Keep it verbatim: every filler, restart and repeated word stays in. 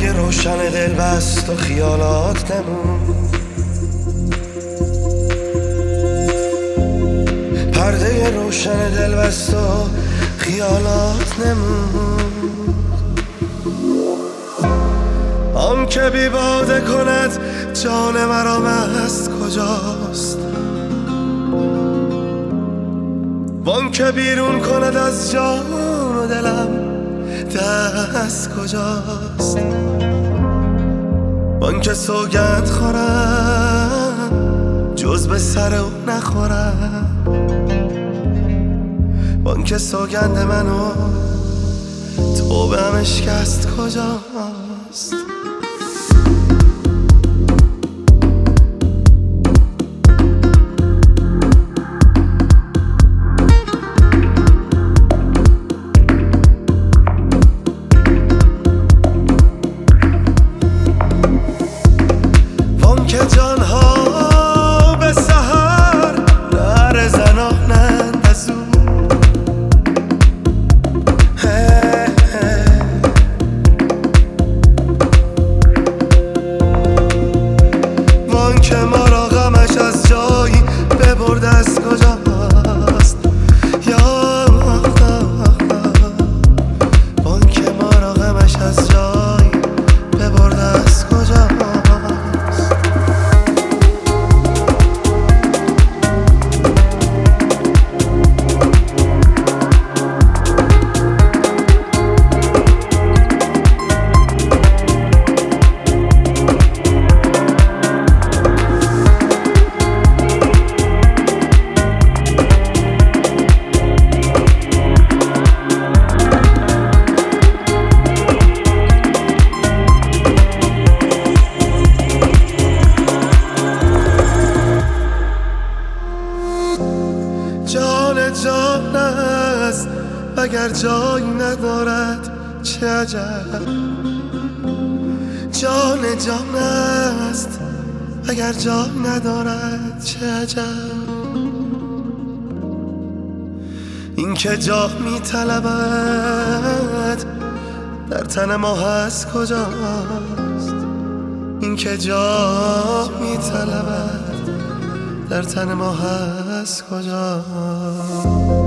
پرده روشن دل بست و خیالات نمون، پرده روشن دل بست و خیالات نمون. آن که بی باده کند جان مرا مست کجاست، وان که بیرون کند از جان و دلم دست کجاست. وان که سوگند خورم جز به سر او نخورم، وان که سوگند منو توبه هم اشکست کجاست. جانها به سحر نره زنانند از او، وان که ما را غمش از جایی ببرد از کجاست. یا وان که ما را غمش از جایی ببرد از کجاست. جان جان است اگر جایی ندارد چه عجب، جان جان است اگر جایی ندارد چه عجب. این که جا می طلبد در تن ما هست کجاست، این که جا می طلبد در تن ما هست کجاست.